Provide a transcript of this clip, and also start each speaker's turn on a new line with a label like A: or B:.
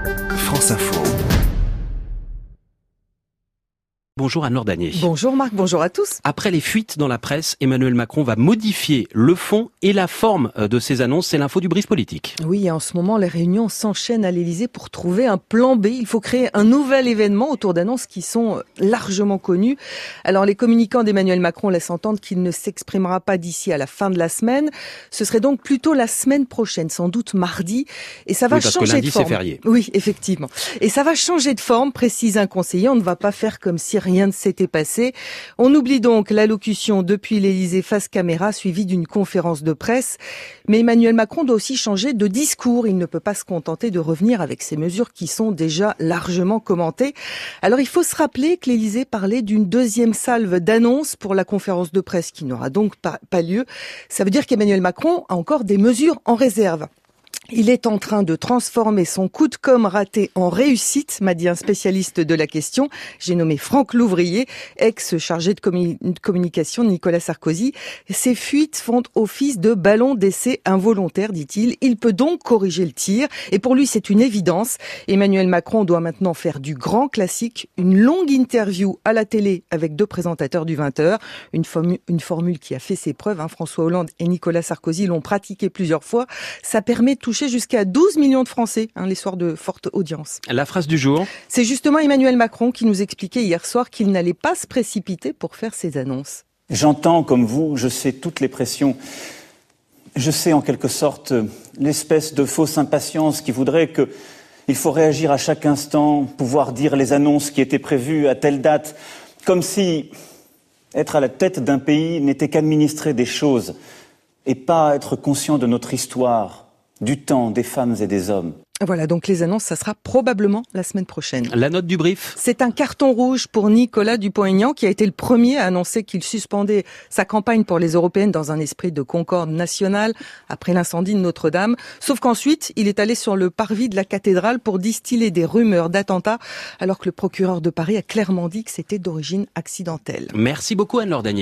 A: France Info. Bonjour Anne-Laure Danier.
B: Bonjour Marc, bonjour à tous.
A: Après les fuites dans la presse, Emmanuel Macron va modifier le fond et la forme de ses annonces. C'est l'info du brief politique.
B: Oui, en ce moment, les réunions s'enchaînent à l'Élysée pour trouver un plan B. Il faut créer un nouvel événement autour d'annonces qui sont largement connues. Alors, les communicants d'Emmanuel Macron laissent entendre qu'il ne s'exprimera pas d'ici à la fin de la semaine. Ce serait donc plutôt la semaine prochaine, sans doute mardi. Et ça va changer de forme.
A: C'est férié.
B: Oui, effectivement. Et ça va changer de forme, précise un conseiller. On ne va pas faire comme si rien ne s'était passé. On oublie donc l'allocution depuis l'Élysée face caméra suivie d'une conférence de presse. Mais Emmanuel Macron doit aussi changer de discours. Il ne peut pas se contenter de revenir avec ces mesures qui sont déjà largement commentées. Alors il faut se rappeler que l'Élysée parlait d'une deuxième salve d'annonces pour la conférence de presse qui n'aura donc pas lieu. Ça veut dire qu'Emmanuel Macron a encore des mesures en réserve. Il est en train de transformer son coup de com' raté en réussite, m'a dit un spécialiste de la question. J'ai nommé Franck Louvrier, ex-chargé de communication de Nicolas Sarkozy. Ces fuites font office de ballon d'essai involontaire, dit-il. Il peut donc corriger le tir. Et pour lui, c'est une évidence. Emmanuel Macron doit maintenant faire du grand classique, une longue interview à la télé avec deux présentateurs du 20h. Une formule qui a fait ses preuves. François Hollande et Nicolas Sarkozy l'ont pratiqué plusieurs fois. Ça permet de toucher jusqu'à 12 millions de Français, les soirs de forte audience.
A: La phrase du jour.
B: C'est justement Emmanuel Macron qui nous expliquait hier soir qu'il n'allait pas se précipiter pour faire ses annonces.
C: J'entends, comme vous, je sais toutes les pressions. Je sais en quelque sorte l'espèce de fausse impatience qui voudrait qu'il faut réagir à chaque instant, pouvoir dire les annonces qui étaient prévues à telle date, comme si être à la tête d'un pays n'était qu'administrer des choses et pas être conscient de notre histoire, du temps, des femmes et des hommes.
B: Voilà, donc les annonces, ça sera probablement la semaine prochaine.
A: La note du brief.
B: C'est un carton rouge pour Nicolas Dupont-Aignan qui a été le premier à annoncer qu'il suspendait sa campagne pour les européennes dans un esprit de concorde nationale après l'incendie de Notre-Dame. Sauf qu'ensuite, il est allé sur le parvis de la cathédrale pour distiller des rumeurs d'attentats alors que le procureur de Paris a clairement dit que c'était d'origine accidentelle.
A: Merci beaucoup Anne-Laure Danier.